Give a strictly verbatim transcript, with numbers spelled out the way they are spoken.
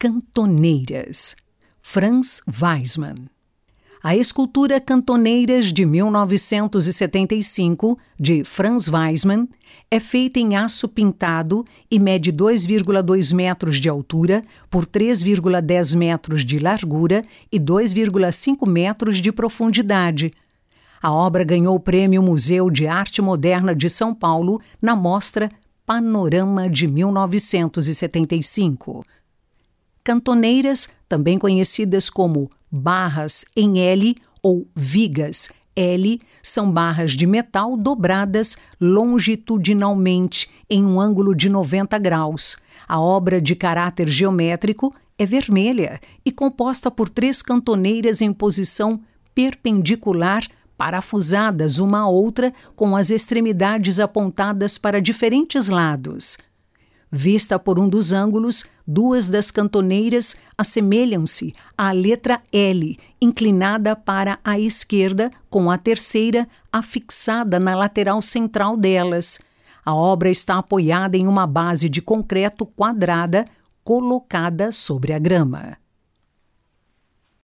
Cantoneiras, Franz Weismann. A escultura Cantoneiras de mil novecentos e setenta e cinco, de Franz Weismann, é feita em aço pintado e mede dois vírgula dois metros de altura por três vírgula dez metros de largura e dois vírgula cinco metros de profundidade. A obra ganhou o Prêmio Museu de Arte Moderna de São Paulo na mostra Panorama de mil novecentos e setenta e cinco. Cantoneiras, também conhecidas como barras em L ou vigas L, são barras de metal dobradas longitudinalmente em um ângulo de noventa graus. A obra, de caráter geométrico, é vermelha e composta por três cantoneiras em posição perpendicular, parafusadas uma à outra, com as extremidades apontadas para diferentes lados. Vista por um dos ângulos, duas das cantoneiras assemelham-se à letra L, inclinada para a esquerda, com a terceira afixada na lateral central delas. A obra está apoiada em uma base de concreto quadrada colocada sobre a grama.